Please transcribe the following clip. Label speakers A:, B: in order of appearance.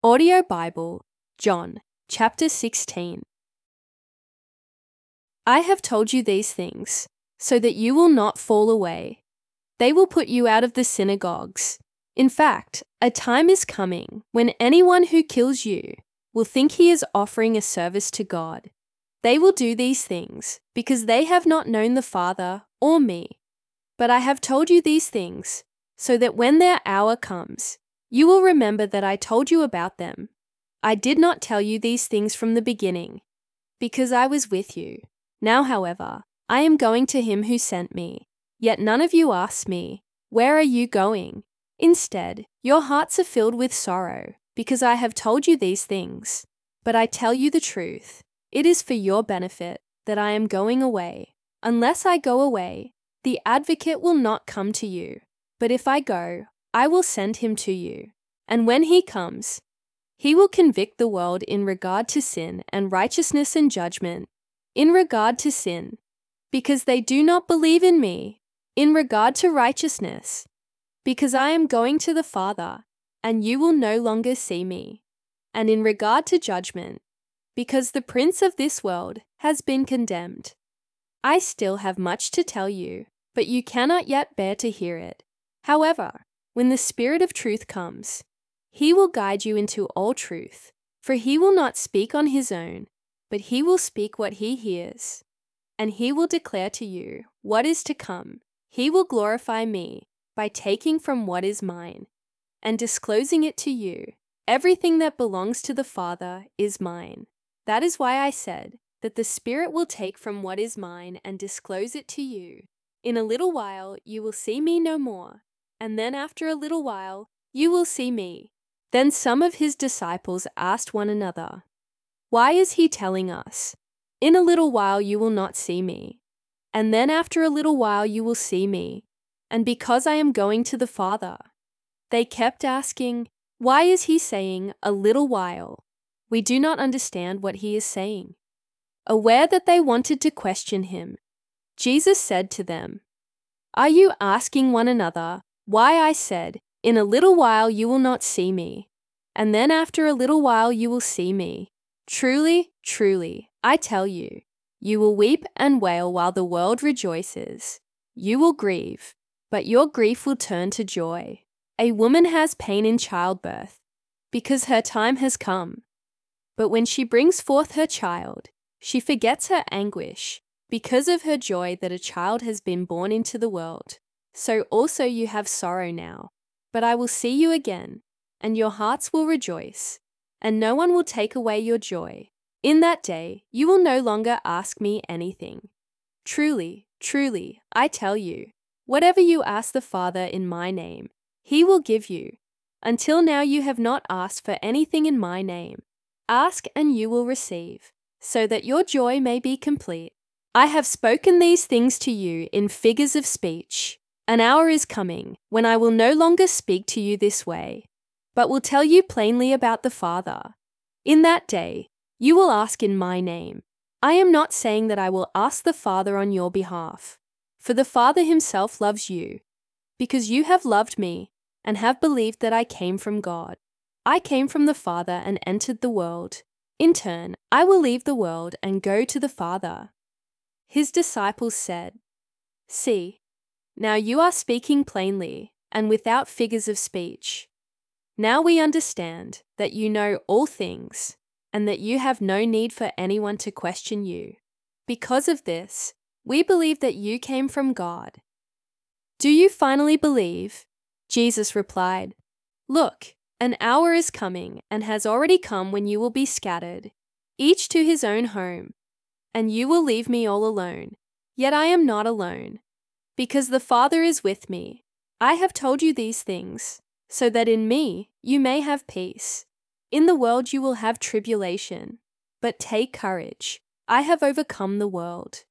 A: Audio Bible, John, chapter 16. I have told you these things, so that you will not fall away. They will put you out of the synagogues. In fact, a time is coming when anyone who kills you will think he is offering a service to God. They will do these things because they have not known the Father or me. But I have told you these things, so that when their hour comes, you will remember that I told you about them. I did not tell you these things from the beginning, because I was with you. Now, however, I am going to him who sent me. Yet none of you asked me, 'Where are you going?' Instead, your hearts are filled with sorrow, because I have told you these things. But I tell you the truth, it is for your benefit that I am going away. Unless I go away, the Advocate will not come to you. But if I go, I will send him to you. And when he comes, he will convict the world in regard to sin and righteousness and judgment. In regard to sin, because they do not believe in me. In regard to righteousness, because I am going to the Father, and you will no longer see me. And in regard to judgment, because the prince of this world has been condemned. I still have much to tell you, but you cannot yet bear to hear it. However, when the Spirit of truth comes, he will guide you into all truth, for he will not speak on his own, but he will speak what he hears, and he will declare to you what is to come. He will glorify me by taking from what is mine and disclosing it to you. Everything that belongs to the Father is mine. That is why I said that the Spirit will take from what is mine and disclose it to you. In a little while you will see me no more, and then after a little while you will see me. Then some of his disciples asked one another, "Why is he telling us, 'In a little while you will not see me,' and then after a little while you will see me, and because I am going to the Father?" They kept asking, "Why is he saying, 'a little while'? We do not understand what he is saying." Aware that they wanted to question him, Jesus said to them, "Are you asking one another why I said, 'In a little while you will not see me,' and then after a little while you will see me? Truly, truly, I tell you, you will weep and wail while the world rejoices. You will grieve, but your grief will turn to joy. A woman has pain in childbirth, because her time has come. But when she brings forth her child, she forgets her anguish, because of her joy that a child has been born into the world. So also you have sorrow now, but I will see you again, and your hearts will rejoice, and no one will take away your joy. In that day you will no longer ask me anything. Truly, truly, I tell you, whatever you ask the Father in my name, he will give you. Until now you have not asked for anything in my name. Ask and you will receive, so that your joy may be complete. I have spoken these things to you in figures of speech. An hour is coming when I will no longer speak to you this way, but will tell you plainly about the Father. In that day, you will ask in my name. I am not saying that I will ask the Father on your behalf, for the Father himself loves you, because you have loved me and have believed that I came from God. I came from the Father and entered the world. In turn, I will leave the world and go to the Father." His disciples said, "See, now you are speaking plainly and without figures of speech. Now we understand that you know all things and that you have no need for anyone to question you. Because of this, we believe that you came from God." "Do you finally believe?" Jesus replied, "Look, an hour is coming and has already come when you will be scattered, each to his own home, and you will leave me all alone. Yet I am not alone, because the Father is with me. I have told you these things, so that in me you may have peace. In the world you will have tribulation, but take courage. I have overcome the world."